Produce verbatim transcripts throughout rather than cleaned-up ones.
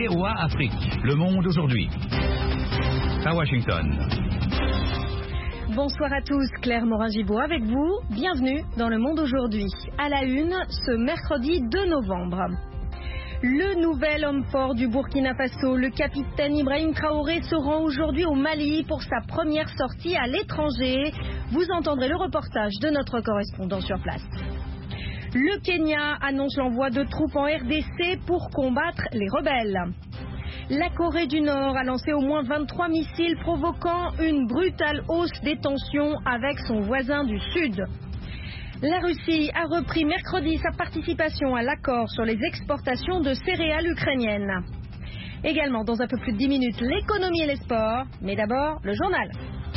V O A Afrique, Le Monde aujourd'hui. À Washington. Bonsoir à tous, Claire Morin-Gibault avec vous. Bienvenue dans Le Monde aujourd'hui. À la une, ce mercredi deux novembre. Le nouvel homme fort du Burkina Faso, le capitaine Ibrahim Traoré, se rend aujourd'hui au Mali pour sa première sortie à l'étranger. Vous entendrez le reportage de notre correspondant sur place. Le Kenya annonce l'envoi de troupes en R D C pour combattre les rebelles. La Corée du Nord a lancé au moins vingt-trois missiles provoquant une brutale hausse des tensions avec son voisin du Sud. La Russie a repris mercredi sa participation à l'accord sur les exportations de céréales ukrainiennes. Également, dans un peu plus de dix minutes, l'économie et les sports. Mais d'abord, le journal.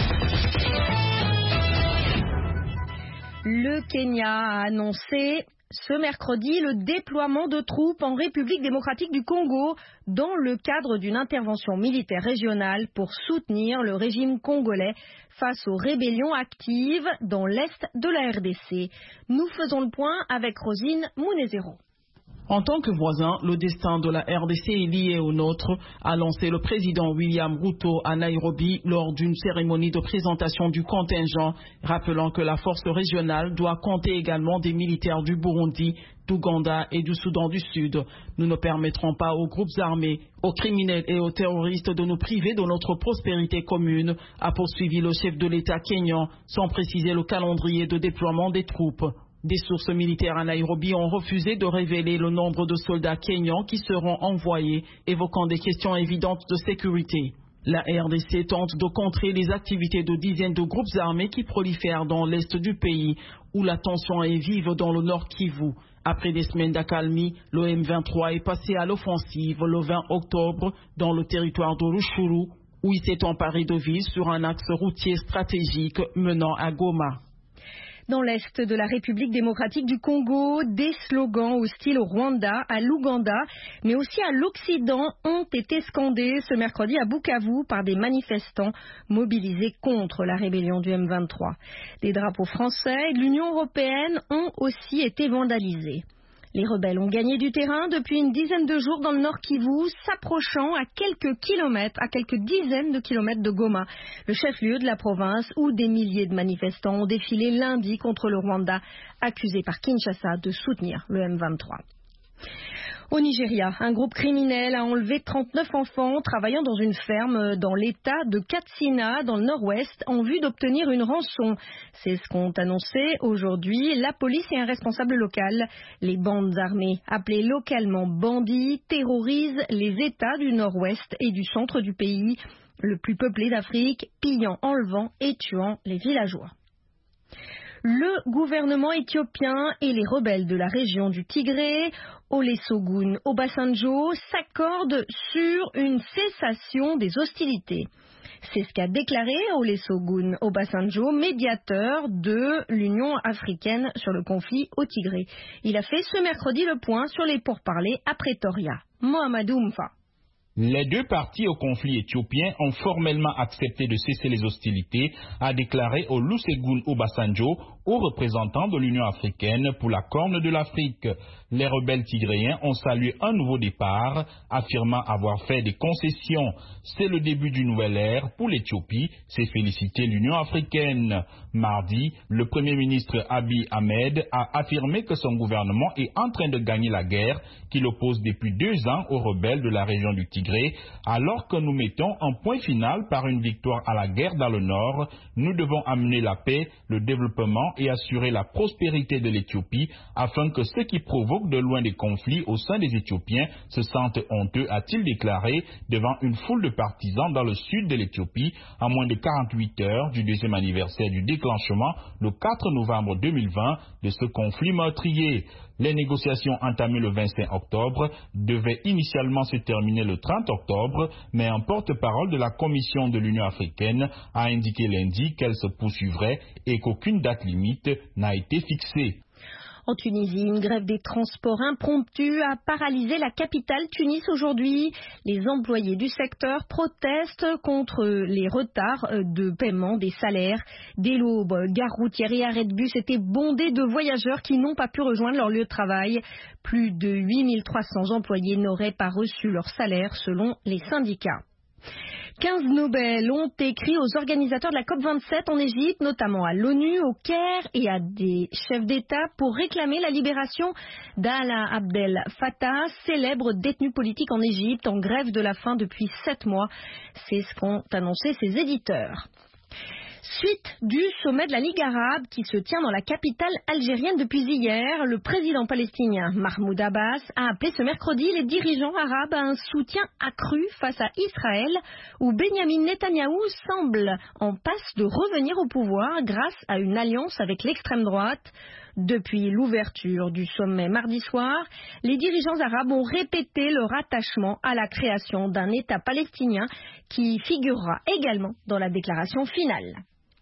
Le Kenya a annoncé ce mercredi le déploiement de troupes en République démocratique du Congo dans le cadre d'une intervention militaire régionale pour soutenir le régime congolais face aux rébellions actives dans l'est de la R D C. Nous faisons le point avec Rosine Mounezero. En tant que voisin, le destin de la R D C est lié au nôtre, a lancé le président William Ruto à Nairobi lors d'une cérémonie de présentation du contingent, rappelant que la force régionale doit compter également des militaires du Burundi, d'Ouganda et du Soudan du Sud. Nous ne permettrons pas aux groupes armés, aux criminels et aux terroristes de nous priver de notre prospérité commune, a poursuivi le chef de l'État kényan, sans préciser le calendrier de déploiement des troupes. Des sources militaires à Nairobi ont refusé de révéler le nombre de soldats kényans qui seront envoyés, évoquant des questions évidentes de sécurité. La R D C tente de contrer les activités de dizaines de groupes armés qui prolifèrent dans l'est du pays, où la tension est vive dans le nord Kivu. Après des semaines d'accalmie, le M vingt-trois est passé à l'offensive le vingt octobre dans le territoire de Rutshuru, où il s'est emparé de villes sur un axe routier stratégique menant à Goma. Dans l'est de la République démocratique du Congo, des slogans hostiles au Rwanda, à l'Ouganda, mais aussi à l'Occident ont été scandés ce mercredi à Bukavu par des manifestants mobilisés contre la rébellion du M vingt-trois. Des drapeaux français et de l'Union européenne ont aussi été vandalisés. Les rebelles ont gagné du terrain depuis une dizaine de jours dans le nord Kivu, s'approchant à quelques kilomètres, à quelques dizaines de kilomètres de Goma, le chef-lieu de la province où des milliers de manifestants ont défilé lundi contre le Rwanda, accusé par Kinshasa de soutenir le M vingt-trois. Au Nigeria, un groupe criminel a enlevé trente-neuf enfants travaillant dans une ferme dans l'état de Katsina, dans le nord-ouest, en vue d'obtenir une rançon. C'est ce qu'ont annoncé aujourd'hui la police et un responsable local. Les bandes armées, appelées localement bandits, terrorisent les États du nord-ouest et du centre du pays, le plus peuplé d'Afrique, pillant, enlevant et tuant les villageois. Le gouvernement éthiopien et les rebelles de la région du Tigré, Olusegun Obasanjo, s'accordent sur une cessation des hostilités. C'est ce qu'a déclaré Olusegun Obasanjo, médiateur de l'Union africaine sur le conflit au Tigré. Il a fait ce mercredi le point sur les pourparlers à Pretoria. Mohamedou Mfa. Les deux parties au conflit éthiopien ont formellement accepté de cesser les hostilités, a déclaré Olusegun Obasanjo, haut représentant de l'Union africaine pour la Corne de l'Afrique. Les rebelles tigréens ont salué un nouveau départ, affirmant avoir fait des concessions. C'est le début d'une nouvelle ère pour l'Éthiopie, s'est félicité l'Union africaine. Mardi, le Premier ministre Abiy Ahmed a affirmé que son gouvernement est en train de gagner la guerre qu'il oppose depuis deux ans aux rebelles de la région du Tigré. Alors que nous mettons un point final par une victoire à la guerre dans le nord, nous devons amener la paix, le développement et assurer la prospérité de l'Éthiopie afin que ceux qui provoquent de loin des conflits au sein des Éthiopiens se sentent honteux, a-t-il déclaré devant une foule de partisans dans le sud de l'Éthiopie à moins de quarante-huit heures du deuxième anniversaire du déclenchement le quatre novembre deux mille vingt de ce conflit meurtrier. Les négociations entamées le vingt-cinq octobre devaient initialement se terminer le trente octobre, mais un porte-parole de la Commission de l'Union africaine a indiqué lundi qu'elles se poursuivraient et qu'aucune date limite n'a été fixée. En Tunisie, une grève des transports impromptue a paralysé la capitale Tunis aujourd'hui. Les employés du secteur protestent contre les retards de paiement des salaires. Dès l'aube, gare routière et arrêt de bus étaient bondés de voyageurs qui n'ont pas pu rejoindre leur lieu de travail. Plus de huit mille trois cents employés n'auraient pas reçu leur salaire selon les syndicats. quinze Nobel ont écrit aux organisateurs de la COP vingt-sept en Égypte, notamment à l'ONU, au Caire et à des chefs d'État pour réclamer la libération d'Alaa Abdel Fattah, célèbre détenu politique en Égypte, en grève de la faim depuis sept mois. C'est ce qu'ont annoncé ses éditeurs. Suite du sommet de la Ligue arabe qui se tient dans la capitale algérienne depuis hier, le président palestinien Mahmoud Abbas a appelé ce mercredi les dirigeants arabes à un soutien accru face à Israël, où Benyamin Netanyahou semble en passe de revenir au pouvoir grâce à une alliance avec l'extrême droite. Depuis l'ouverture du sommet mardi soir, les dirigeants arabes ont répété leur attachement à la création d'un État palestinien qui figurera également dans la déclaration finale.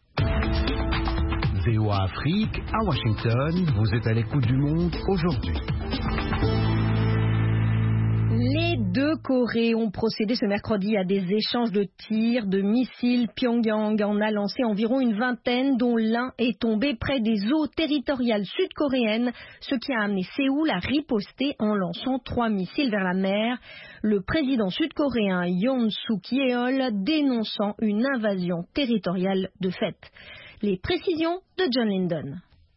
V O A Afrique, à Washington, vous êtes à l'écoute du monde aujourd'hui. Les deux Corées ont procédé ce mercredi à des échanges de tirs de missiles. Pyongyang en a lancé environ une vingtaine, dont l'un est tombé près des eaux territoriales sud-coréennes, ce qui a amené Séoul à riposter en lançant trois missiles vers la mer. Le président sud-coréen Yoon Suk-yeol dénonçant une invasion territoriale de fait. Les précisions de John Linden.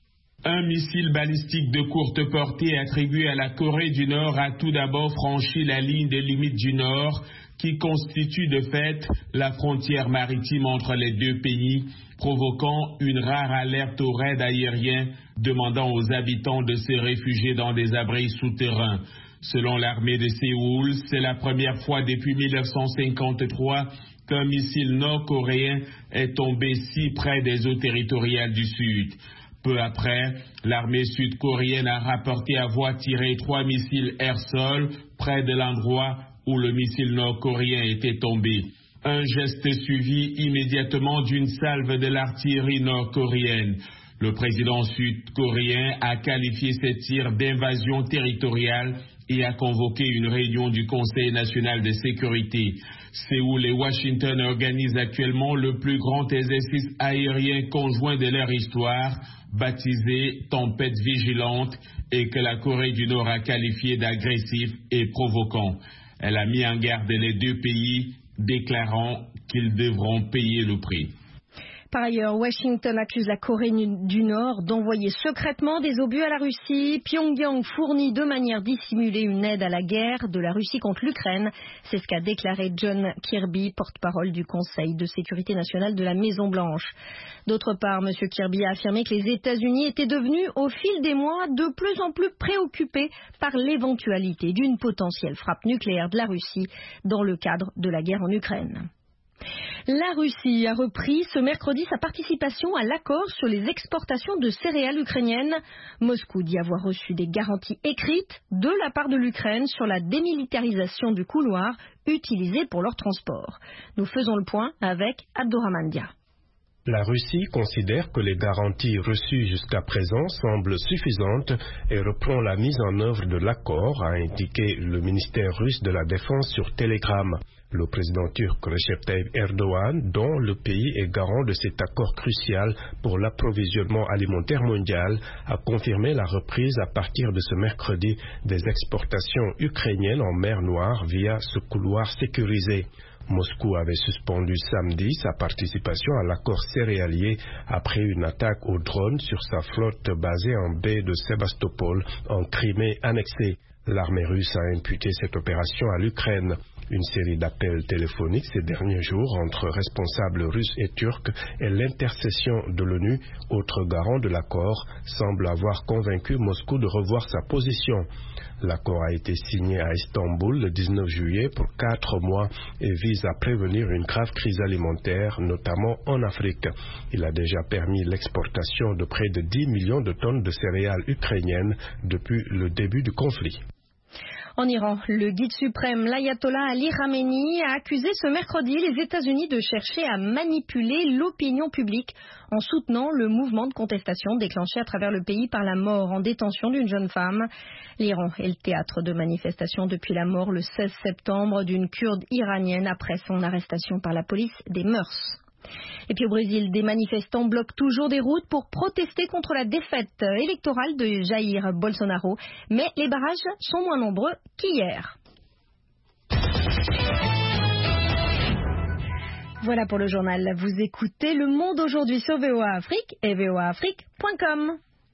Un missile balistique de courte portée attribué à la Corée du Nord a tout d'abord franchi la ligne des limites du Nord, qui constitue de fait la frontière maritime entre les deux pays, provoquant une rare alerte au raid aérien, demandant aux habitants de se réfugier dans des abris souterrains. Selon l'armée de Séoul, c'est la première fois depuis mille neuf cent cinquante-trois qu'un missile nord-coréen est tombé si près des eaux territoriales du Sud. Peu après, l'armée sud-coréenne a rapporté avoir tiré trois missiles air-sol près de l'endroit où le missile nord-coréen était tombé. Un geste suivi immédiatement d'une salve de l'artillerie nord-coréenne. Le président sud-coréen a qualifié ces tirs d'invasion territoriale et a convoqué une réunion du Conseil national de sécurité. Séoul et Washington organisent actuellement le plus grand exercice aérien conjoint de leur histoire, baptisé Tempête Vigilante, et que la Corée du Nord a qualifié d'agressif et provoquant. Elle a mis en garde les deux pays, déclarant qu'ils devront payer le prix. Par ailleurs, Washington accuse la Corée du Nord d'envoyer secrètement des obus à la Russie. Pyongyang fournit de manière dissimulée une aide à la guerre de la Russie contre l'Ukraine. C'est ce qu'a déclaré John Kirby, porte-parole du Conseil de sécurité nationale de la Maison-Blanche. D'autre part, M. Kirby a affirmé que les États-Unis étaient devenus, au fil des mois, de plus en plus préoccupés par l'éventualité d'une potentielle frappe nucléaire de la Russie dans le cadre de la guerre en Ukraine. La Russie a repris ce mercredi sa participation à l'accord sur les exportations de céréales ukrainiennes. Moscou dit avoir reçu des garanties écrites de la part de l'Ukraine sur la démilitarisation du couloir utilisé pour leur transport. Nous faisons le point avec Abdourahmane Dia. La Russie considère que les garanties reçues jusqu'à présent semblent suffisantes et reprend la mise en œuvre de l'accord, a indiqué le ministère russe de la Défense sur Telegram. Le président turc Recep Tayyip Erdogan, dont le pays est garant de cet accord crucial pour l'approvisionnement alimentaire mondial, a confirmé la reprise à partir de ce mercredi des exportations ukrainiennes en mer Noire via ce couloir sécurisé. Moscou avait suspendu samedi sa participation à l'accord céréalier après une attaque au drone sur sa flotte basée en baie de Sébastopol en Crimée annexée. L'armée russe a imputé cette opération à l'Ukraine. Une série d'appels téléphoniques ces derniers jours entre responsables russes et turcs et l'intercession de l'ONU, autre garant de l'accord, semble avoir convaincu Moscou de revoir sa position. L'accord a été signé à Istanbul le dix-neuf juillet pour quatre mois et vise à prévenir une grave crise alimentaire, notamment en Afrique. Il a déjà permis l'exportation de près de dix millions de tonnes de céréales ukrainiennes depuis le début du conflit. En Iran, le guide suprême, l'ayatollah Ali Khamenei, a accusé ce mercredi les États-Unis de chercher à manipuler l'opinion publique en soutenant le mouvement de contestation déclenché à travers le pays par la mort en détention d'une jeune femme. L'Iran est le théâtre de manifestations depuis la mort le seize septembre d'une Kurde iranienne après son arrestation par la police des mœurs. Et puis au Brésil, des manifestants bloquent toujours des routes pour protester contre la défaite électorale de Jair Bolsonaro. Mais les barrages sont moins nombreux qu'hier. Voilà pour le journal. Vous écoutez Le Monde aujourd'hui sur V O A Afrique et V O A Afrique point com.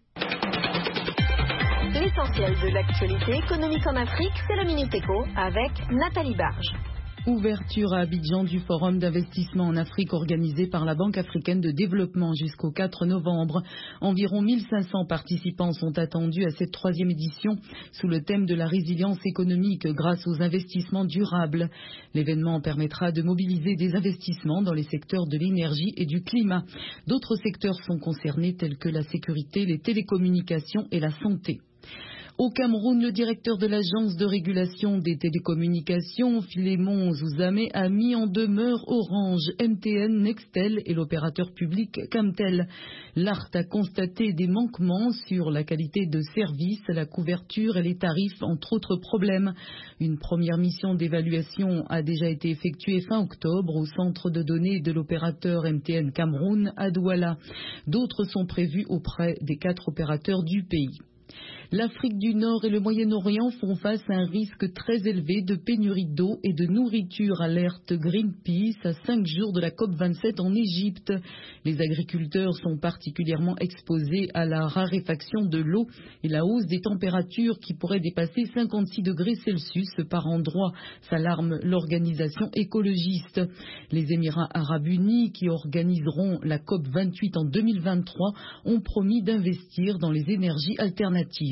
L'essentiel de l'actualité économique en Afrique, c'est la Minute Éco avec Nathalie Barge. Ouverture à Abidjan du forum d'investissement en Afrique organisé par la Banque africaine de développement jusqu'au quatre novembre. Environ mille cinq cents participants sont attendus à cette troisième édition sous le thème de la résilience économique grâce aux investissements durables. L'événement permettra de mobiliser des investissements dans les secteurs de l'énergie et du climat. D'autres secteurs sont concernés tels que la sécurité, les télécommunications et la santé. Au Cameroun, le directeur de l'agence de régulation des télécommunications, Philémon Zouzamé, a mis en demeure Orange, M T N, Nextel et l'opérateur public Camtel. L'A R T a constaté des manquements sur la qualité de service, la couverture et les tarifs, entre autres problèmes. Une première mission d'évaluation a déjà été effectuée fin octobre au centre de données de l'opérateur M T N Cameroun à Douala. D'autres sont prévues auprès des quatre opérateurs du pays. L'Afrique du Nord et le Moyen-Orient font face à un risque très élevé de pénurie d'eau et de nourriture, alerte Greenpeace à cinq jours de la COP vingt-sept en Égypte. Les agriculteurs sont particulièrement exposés à la raréfaction de l'eau et la hausse des températures qui pourrait dépasser cinquante-six degrés Celsius par endroit, s'alarme l'organisation écologiste. Les Émirats arabes unis, qui organiseront la COP vingt-huit en deux mille vingt-trois, ont promis d'investir dans les énergies alternatives.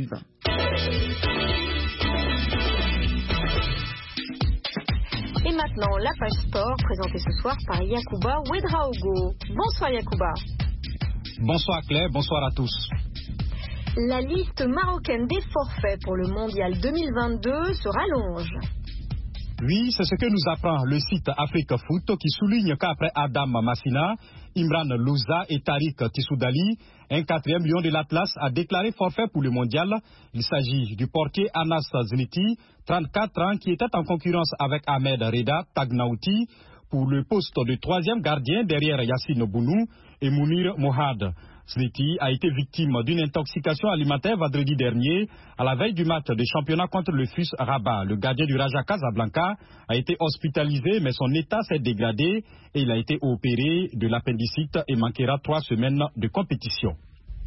Et maintenant, la page sport, présentée ce soir par Yacouba Ouedraogo. Bonsoir Yacouba. Bonsoir Claire, bonsoir à tous. La liste marocaine des forfaits pour le mondial deux mille vingt-deux se rallonge. Oui, c'est ce que nous apprend le site Afrique Foot qui souligne qu'après Adam Massina, Imran Louza et Tariq Tissoudali, un quatrième lion de l'Atlas a déclaré forfait pour le mondial. Il s'agit du portier Anas Zeniti, trente-quatre ans, qui était en concurrence avec Ahmed Reda Tagnauti pour le poste de troisième gardien derrière Yassine Bounou et Mounir Mohad. Zeniti a été victime d'une intoxication alimentaire vendredi dernier à la veille du match de championnat contre le F U S Rabat. Le gardien du Raja Casablanca a été hospitalisé mais son état s'est dégradé et il a été opéré de l'appendicite et manquera trois semaines de compétition.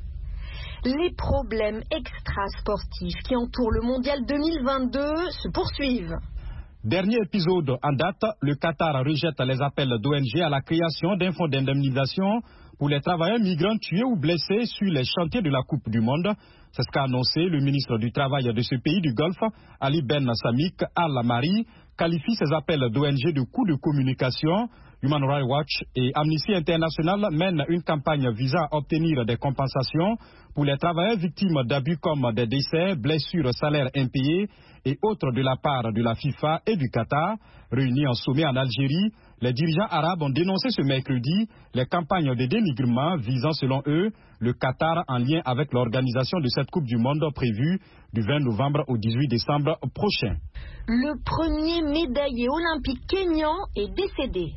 Les problèmes extrasportifs qui entourent le mondial deux mille vingt-deux se poursuivent. Dernier épisode en date, le Qatar rejette les appels d'O N G à la création d'un fonds d'indemnisation pour les travailleurs migrants tués ou blessés sur les chantiers de la Coupe du Monde. C'est ce qu'a annoncé le ministre du Travail de ce pays du Golfe, Ali Ben Samik Al-Amari, qualifie ces appels d'O N G de coups de communication. Human Rights Watch et Amnesty International mènent une campagne visant à obtenir des compensations pour les travailleurs victimes d'abus comme des décès, blessures, salaires impayés et autres de la part de la FIFA et du Qatar. Réunis en sommet en Algérie, les dirigeants arabes ont dénoncé ce mercredi les campagnes de dénigrement visant selon eux le Qatar en lien avec l'organisation de cette Coupe du Monde prévue du vingt novembre au dix-huit décembre prochain. Le premier médaillé olympique kényan est décédé.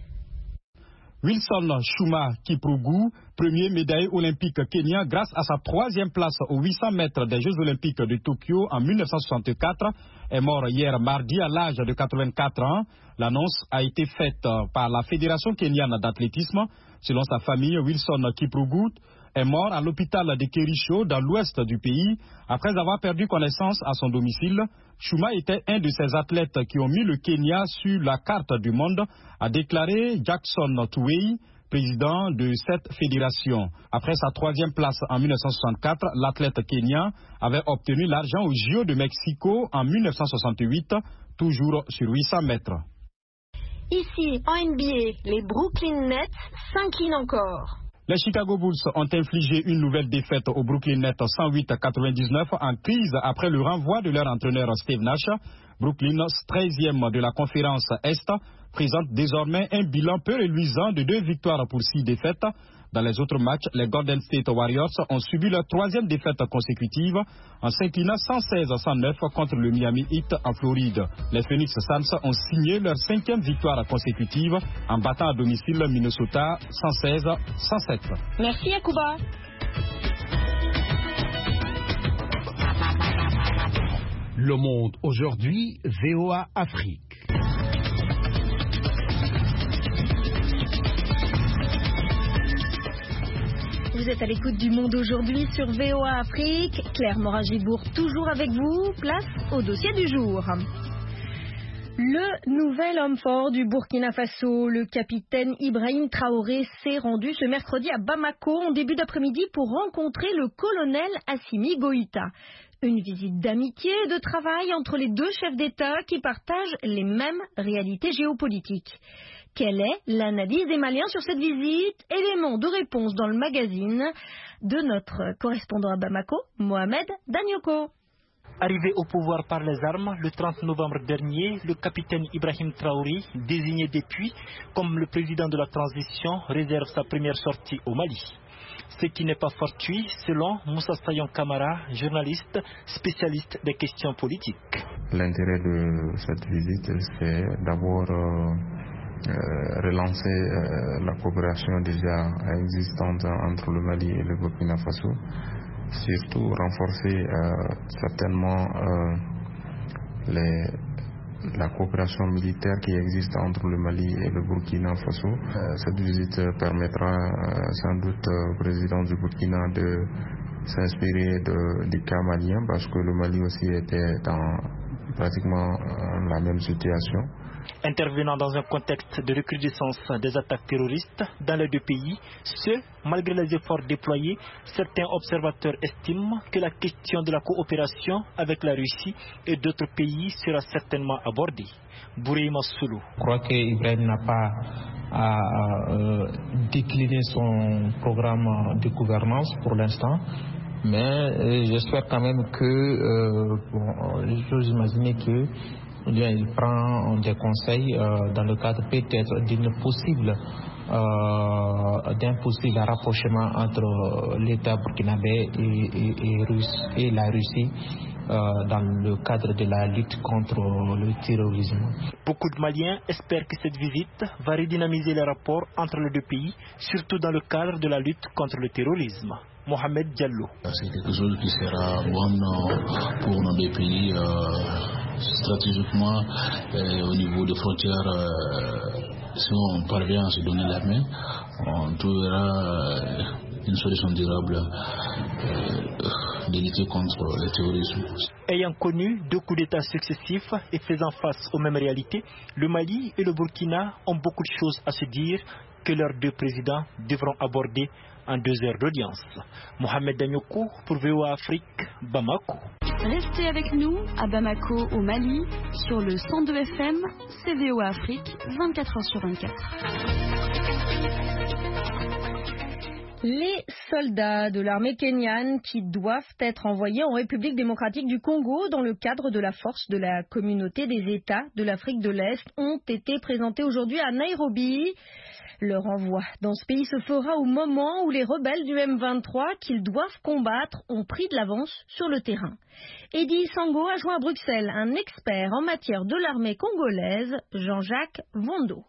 Wilson Chuma Kiprugu, premier médaillé olympique kenyan grâce à sa troisième place aux huit cents mètres des Jeux olympiques de Tokyo en mille neuf cent soixante-quatre, est mort hier mardi à l'âge de quatre-vingt-quatre ans. L'annonce a été faite par la Fédération kenyane d'athlétisme. Selon sa famille, Wilson Kiprugu est mort à l'hôpital de Kericho dans l'ouest du pays après avoir perdu connaissance à son domicile. Chuma était un de ces athlètes qui ont mis le Kenya sur la carte du monde, a déclaré Jackson Tuwei, président de cette fédération. Après sa troisième place en mille neuf cent soixante-quatre, l'athlète kenyan avait obtenu l'argent aux J O de Mexico en mille neuf cent soixante-huit, toujours sur huit cents mètres. Ici, en N B A, les Brooklyn Nets s'inclinent encore. Les Chicago Bulls ont infligé une nouvelle défaite au Brooklyn Nets cent huit à quatre-vingt-dix-neuf en crise après le renvoi de leur entraîneur Steve Nash. Brooklyn, treizième de la conférence Est, présente désormais un bilan peu reluisant de deux victoires pour six défaites. Dans les autres matchs, les Golden State Warriors ont subi leur troisième défaite consécutive en s'inclinant cent seize à cent neuf contre le Miami Heat en Floride. Les Phoenix Suns ont signé leur cinquième victoire consécutive en battant à domicile Minnesota cent seize à cent sept. Merci Yacouba. Le Monde aujourd'hui, V O A Afrique. Vous êtes à l'écoute du Monde aujourd'hui sur V O A Afrique. Claire Morin-Gibourg toujours avec vous. Place au dossier du jour. Le nouvel homme fort du Burkina Faso, le capitaine Ibrahim Traoré, s'est rendu ce mercredi à Bamako en début d'après-midi pour rencontrer le colonel Assimi Goïta. Une visite d'amitié et de travail entre les deux chefs d'État qui partagent les mêmes réalités géopolitiques. Quelle est l'analyse des Maliens sur cette visite? Élément de réponse dans le magazine de notre correspondant à Bamako, Mohamed Danyoko. Arrivé au pouvoir par les armes le trente novembre dernier, le capitaine Ibrahim Traoré, désigné depuis comme le président de la transition, réserve sa première sortie au Mali. Ce qui n'est pas fortuit, selon Moussa Sayon Kamara, journaliste spécialiste des questions politiques. L'intérêt de cette visite, c'est d'abord euh, euh, relancer euh, la coopération déjà existante entre le Mali et le Burkina Faso, surtout renforcer euh, certainement euh, les, la coopération militaire qui existe entre le Mali et le Burkina Faso. Euh, cette visite permettra euh, sans doute au président du Burkina de s'inspirer de, du cas malien, parce que le Mali aussi était dans pratiquement euh, la même situation. Intervenant dans un contexte de recrudescence des attaques terroristes dans les deux pays, ce, malgré les efforts déployés, certains observateurs estiment que la question de la coopération avec la Russie et d'autres pays sera certainement abordée. Bouré Massoulou. Je crois qu'Ibrahim n'a pas à euh, décliner son programme de gouvernance pour l'instant. Mais euh, j'espère quand même que, euh, bon, j'ose imaginer que bien, il prend des conseils euh, dans le cadre peut-être d'une possible, euh, d'un possible rapprochement entre l'État burkinabé et, et, et, Russe, et la Russie euh, dans le cadre de la lutte contre le terrorisme. Beaucoup de Maliens espèrent que cette visite va redynamiser les rapports entre les deux pays, surtout dans le cadre de la lutte contre le terrorisme. Mohamed Diallo. C'est quelque chose qui sera bon pour nos deux pays. Euh... Stratégiquement, euh, au niveau des frontières, euh, si on parvient à se donner la main, on trouvera euh, une solution durable euh, de lutter contre le terrorisme. Ayant connu deux coups d'État successifs et faisant face aux mêmes réalités, le Mali et le Burkina ont beaucoup de choses à se dire que leurs deux présidents devront aborder en deux heures d'audience. Mohamed Danyoko pour V O A Afrique, Bamako. Restez avec nous à Bamako au Mali sur le cent deux F M, c'est V O A Afrique, vingt-quatre heures sur vingt-quatre. Les soldats de l'armée kenyane qui doivent être envoyés en République démocratique du Congo dans le cadre de la force de la communauté des États de l'Afrique de l'Est ont été présentés aujourd'hui à Nairobi. Leur envoi dans ce pays se fera au moment où les rebelles du M vingt-trois qu'ils doivent combattre ont pris de l'avance sur le terrain. Eddie Sango a joint à Bruxelles un expert en matière de l'armée congolaise, Jean-Jacques Vondo.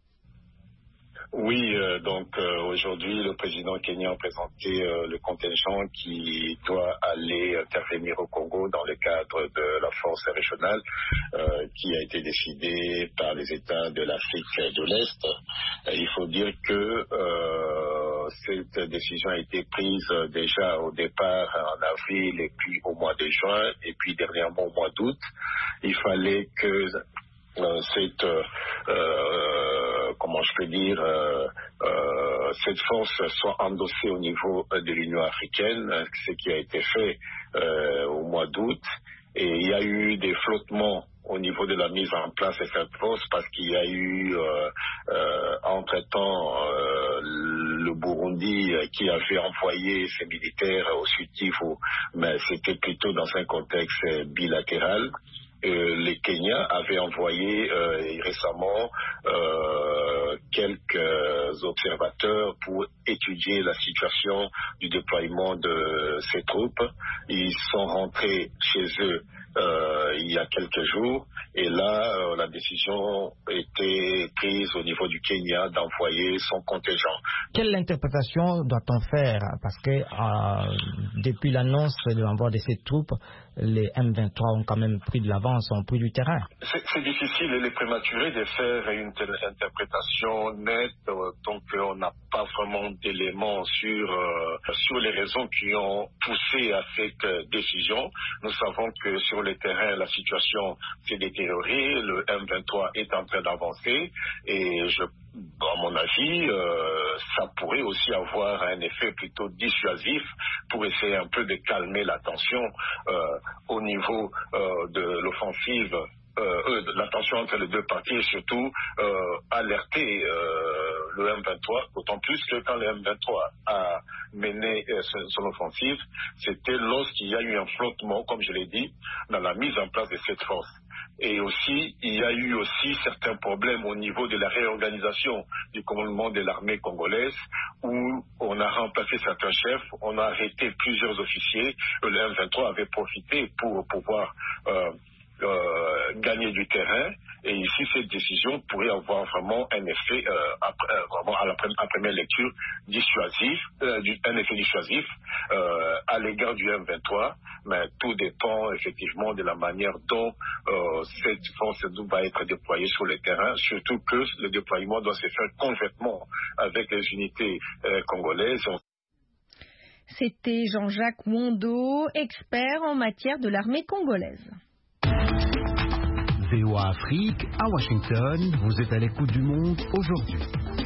Oui, euh, donc euh, aujourd'hui, le président kenyan a présenté euh, le contingent qui doit aller intervenir au Congo dans le cadre de la force régionale euh, qui a été décidée par les États de l'Afrique de l'Est. Et il faut dire que euh, cette décision a été prise déjà au départ en avril et puis au mois de juin et puis dernièrement au mois d'août. Il fallait que Euh, cette, euh, euh, comment je peux dire, euh, euh, cette force soit endossée au niveau de l'Union africaine, ce qui a été fait euh, au mois d'août. Et il y a eu des flottements au niveau de la mise en place de cette force parce qu'il y a eu euh, euh, entre-temps euh, le Burundi euh, qui avait envoyé ses militaires au Sud Kivu, mais c'était plutôt dans un contexte euh, bilatéral. Euh, les Kenyans avaient envoyé euh, récemment euh, quelques observateurs pour étudier la situation du déploiement de ces troupes. Ils sont rentrés chez eux euh, il y a quelques jours et là, euh, la décision était prise au niveau du Kenya d'envoyer son contingent. Quelle interprétation doit-on faire? Parce que euh, depuis l'annonce de l'envoi de ces troupes, les M vingt-trois ont quand même pris de l'avance, ont pris du terrain. C'est difficile, il est prématuré de faire une telle interprétation nette, euh, donc euh, on n'a pas vraiment d'éléments sur, euh, sur les raisons qui ont poussé à cette euh, décision. Nous savons que sur le terrain, la situation s'est détériorée, le M vingt-trois est en train d'avancer et je à mon avis, euh, ça pourrait aussi avoir un effet plutôt dissuasif pour essayer un peu de calmer la tension euh, au niveau euh, de l'offensive, euh, de la tension entre les deux parties et surtout euh, alerter euh, le M vingt-trois, d'autant plus que quand le M vingt-trois a mené euh, son, son offensive, c'était lorsqu'il y a eu un flottement, comme je l'ai dit, dans la mise en place de cette force. Et aussi, il y a eu aussi certains problèmes au niveau de la réorganisation du commandement de l'armée congolaise où on a remplacé certains chefs, on a arrêté plusieurs officiers. Le M vingt-trois avait profité pour pouvoir euh, euh, gagner du terrain. Et ici, cette décision pourrait avoir vraiment un effet, euh, après, euh, vraiment à la pre à première lecture, dissuasif, euh, du, un effet dissuasif euh, à l'égard du M vingt-trois. Mais tout dépend effectivement de la manière dont euh, cette force va être déployée sur le terrain, surtout que le déploiement doit se faire conjointement avec les unités euh, congolaises. C'était Jean-Jacques Wondo, expert en matière de l'armée congolaise. V O A Afrique, à Washington, vous êtes à l'écoute du monde aujourd'hui.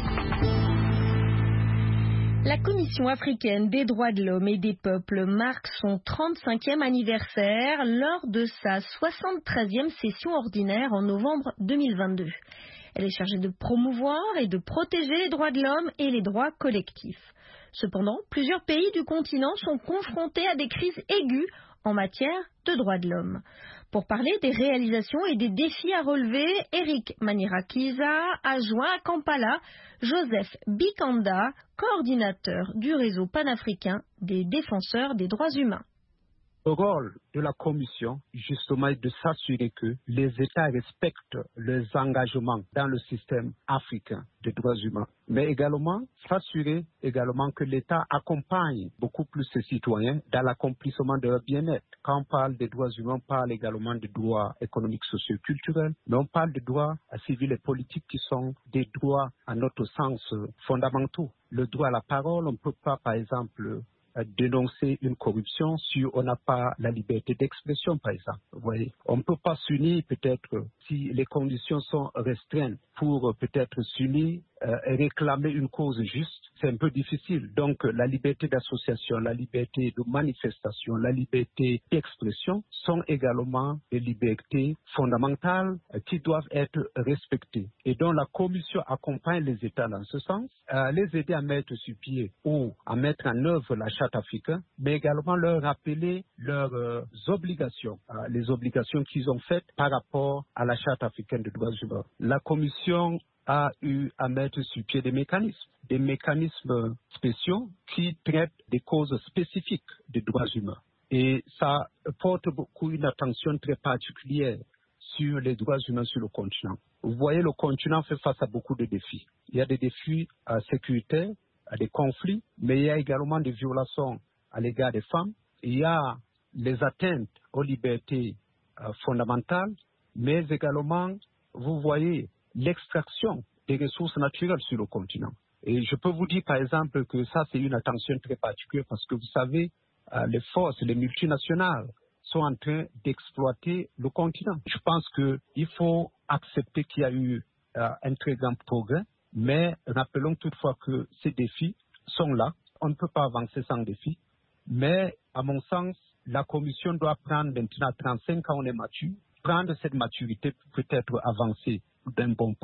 La Commission africaine des droits de l'homme et des peuples marque son trente-cinquième anniversaire lors de sa soixante-treizième session ordinaire en novembre deux mille vingt-deux. Elle est chargée de promouvoir et de protéger les droits de l'homme et les droits collectifs. Cependant, plusieurs pays du continent sont confrontés à des crises aiguës en matière de droits de l'homme. Pour parler des réalisations et des défis à relever, Eric Manirakiza a joint à Kampala Joseph Bikanda, coordinateur du réseau panafricain des défenseurs des droits humains. Le rôle de la Commission, justement, est de s'assurer que les États respectent leurs engagements dans le système africain des droits humains, mais également s'assurer également que l'État accompagne beaucoup plus ses citoyens dans l'accomplissement de leur bien-être. Quand on parle des droits humains, on parle également des droits économiques, sociaux, culturels, mais on parle des droits civils et politiques qui sont des droits, à notre sens, fondamentaux. Le droit à la parole, on ne peut pas, par exemple, dénoncer une corruption si on n'a pas la liberté d'expression, par exemple. Vous voyez, on ne peut pas s'unir peut-être si les conditions sont restreintes pour peut-être s'unir euh, et réclamer une cause juste. C'est un peu difficile. Donc la liberté d'association, la liberté de manifestation, la liberté d'expression sont également des libertés fondamentales euh, qui doivent être respectées. Et donc la Commission accompagne les États dans ce sens, euh, les aider à mettre sur pied ou à mettre en œuvre la Charte africaine, mais également leur rappeler leurs euh, obligations, euh, les obligations qu'ils ont faites par rapport à la Charte africaine des droits humains. La Commission a eu à mettre sur pied des mécanismes, des mécanismes spéciaux qui traitent des causes spécifiques des droits humains. Et ça porte beaucoup une attention très particulière sur les droits humains sur le continent. Vous voyez, le continent fait face à beaucoup de défis. Il y a des défis euh, sécuritaires, à des conflits, mais il y a également des violations à l'égard des femmes. Il y a les atteintes aux libertés euh, fondamentales, mais également, vous voyez, l'extraction des ressources naturelles sur le continent. Et je peux vous dire, par exemple, que ça, c'est une attention très particulière parce que vous savez, euh, les forces, les multinationales sont en train d'exploiter le continent. Je pense qu'il faut accepter qu'il y a eu euh, un très grand progrès, mais rappelons toutefois que ces défis sont là. On ne peut pas avancer sans défis. Mais, à mon sens, la Commission doit prendre maintenant trente-cinq ans, on est mature, prendre cette maturité pour peut-être avancer d'un bon pas.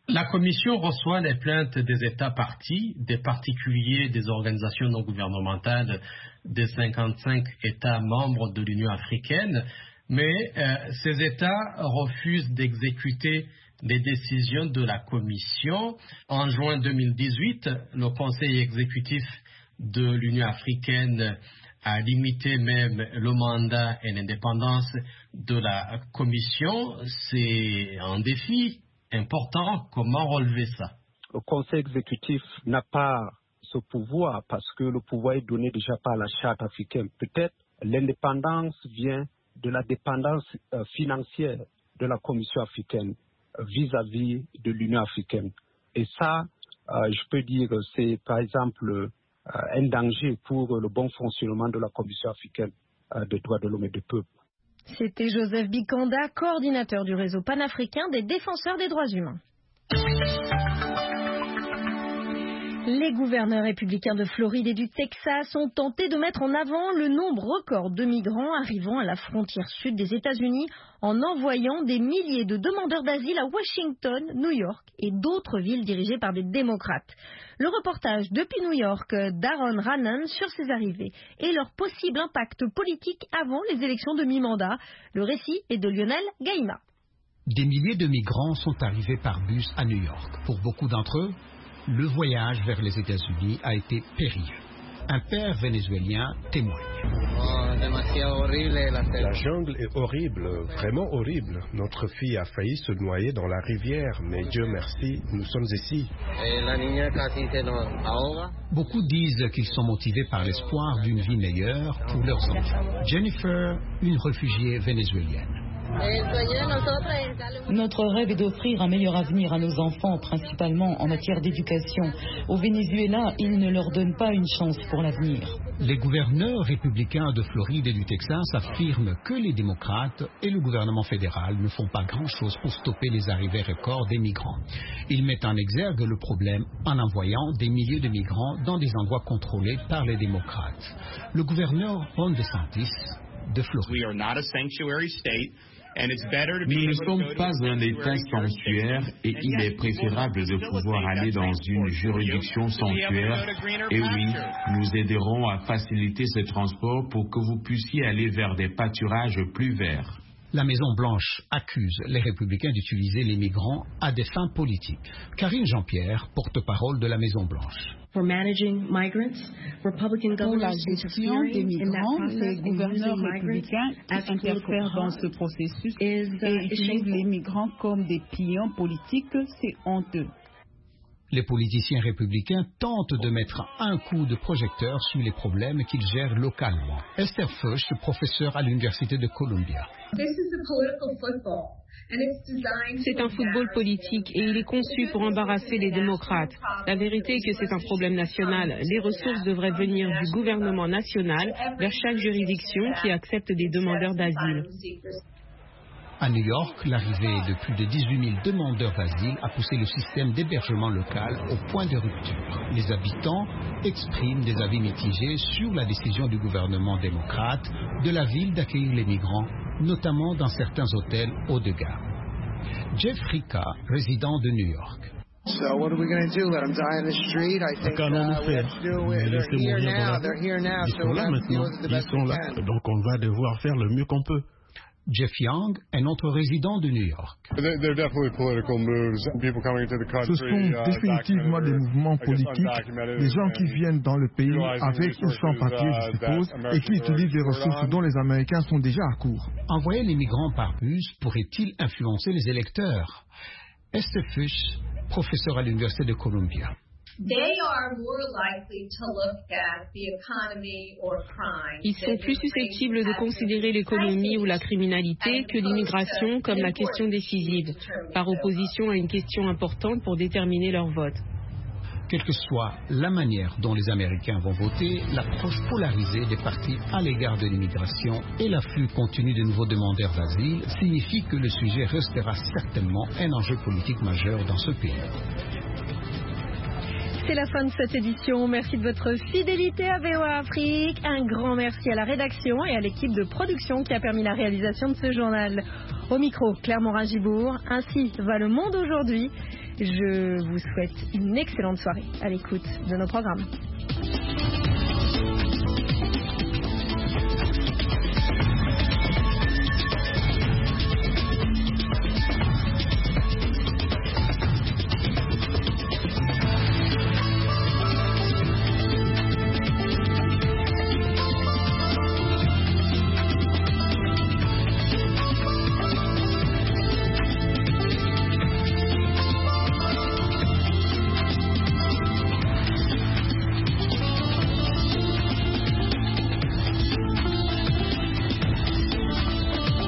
La Commission reçoit les plaintes des États parties, des particuliers, des organisations non gouvernementales des cinquante-cinq États membres de l'Union africaine, mais euh, ces États refusent d'exécuter les décisions de la Commission. En juin deux mille dix-huit, le Conseil exécutif de l'Union africaine a limité même le mandat et l'indépendance de la Commission. C'est un défi important. Comment relever ça? Le Conseil exécutif n'a pas ce pouvoir parce que le pouvoir est donné déjà par la Charte africaine. Peut-être l'indépendance vient de la dépendance euh, financière de la Commission africaine vis-à-vis de l'Union africaine. Et ça, euh, je peux dire que c'est par exemple euh, un danger pour le bon fonctionnement de la Commission africaine euh, des droits de l'homme et des peuples. C'était Joseph Bikanda, coordinateur du réseau panafricain des défenseurs des droits humains. Les gouverneurs républicains de Floride et du Texas ont tenté de mettre en avant le nombre record de migrants arrivant à la frontière sud des États-Unis en envoyant des milliers de demandeurs d'asile à Washington, New York et d'autres villes dirigées par des démocrates. Le reportage depuis New York d'Aaron Rannan sur ces arrivées et leur possible impact politique avant les élections de mi-mandat. Le récit est de Lionel Gaïma. Des milliers de migrants sont arrivés par bus à New York. Pour beaucoup d'entre eux, le voyage vers les États-Unis a été périlleux. Un père vénézuélien témoigne. La jungle est horrible, vraiment horrible. Notre fille a failli se noyer dans la rivière, mais Dieu merci, nous sommes ici. Beaucoup disent qu'ils sont motivés par l'espoir d'une vie meilleure pour leurs enfants. Jennifer, une réfugiée vénézuélienne. Notre rêve est d'offrir un meilleur avenir à nos enfants, principalement en matière d'éducation. Au Venezuela, ils ne leur donnent pas une chance pour l'avenir. Les gouverneurs républicains de Floride et du Texas affirment que les démocrates et le gouvernement fédéral ne font pas grand-chose pour stopper les arrivées records des migrants. Ils mettent en exergue le problème en envoyant des milliers de migrants dans des endroits contrôlés par les démocrates. Le gouverneur Ron DeSantis de Floride. Nous ne sommes pas un État sanctuaire et il est préférable de pouvoir aller dans une juridiction sanctuaire. Et oui, nous aiderons à faciliter ce transport pour que vous puissiez aller vers des pâturages plus verts. La Maison-Blanche accuse les républicains d'utiliser les migrants à des fins politiques. Karine Jean-Pierre, porte-parole de la Maison-Blanche. Pour la gestion des migrants, les gouverneurs républicains qui interfèrent dans ce processus et utilisent les migrants comme des pions politiques, c'est honteux. Les politiciens républicains tentent de mettre un coup de projecteur sur les problèmes qu'ils gèrent localement. Esther Fuchs, professeure à l'Université de Columbia. C'est un football politique et il est conçu pour embarrasser les démocrates. La vérité est que c'est un problème national. Les ressources devraient venir du gouvernement national vers chaque juridiction qui accepte des demandeurs d'asile. À New York, l'arrivée de plus de dix-huit mille demandeurs d'asile a poussé le système d'hébergement local au point de rupture. Les habitants expriment des avis mitigés sur la décision du gouvernement démocrate de la ville d'accueillir les migrants, notamment dans certains hôtels haut de gamme. Jeff Rika, résident de New York. Qu'allons-nous faire? Les laisser mourir dans la rue? Ils sont là maintenant, ils sont là, donc on va devoir faire le mieux qu'on peut. Jeff Young, un autre résident de New York. Ce sont définitivement des mouvements politiques, des gens qui viennent dans le pays avec ou sans papier, je suppose, et qui utilisent des ressources dont les Américains sont déjà à court. Envoyer les migrants par bus pourrait-il influencer les électeurs? Esther Fuchs, professeur à l'Université de Columbia. Ils sont plus susceptibles de considérer l'économie ou la criminalité que l'immigration comme la question décisive, par opposition à une question importante pour déterminer leur vote. Quelle que soit la manière dont les Américains vont voter, l'approche polarisée des partis à l'égard de l'immigration et l'afflux continu de nouveaux demandeurs d'asile signifie que le sujet restera certainement un enjeu politique majeur dans ce pays. C'est la fin de cette édition. Merci de votre fidélité à V O A Afrique. Un grand merci à la rédaction et à l'équipe de production qui a permis la réalisation de ce journal. Au micro, Claire Morin-Gibourg. Ainsi va le monde aujourd'hui. Je vous souhaite une excellente soirée à l'écoute de nos programmes.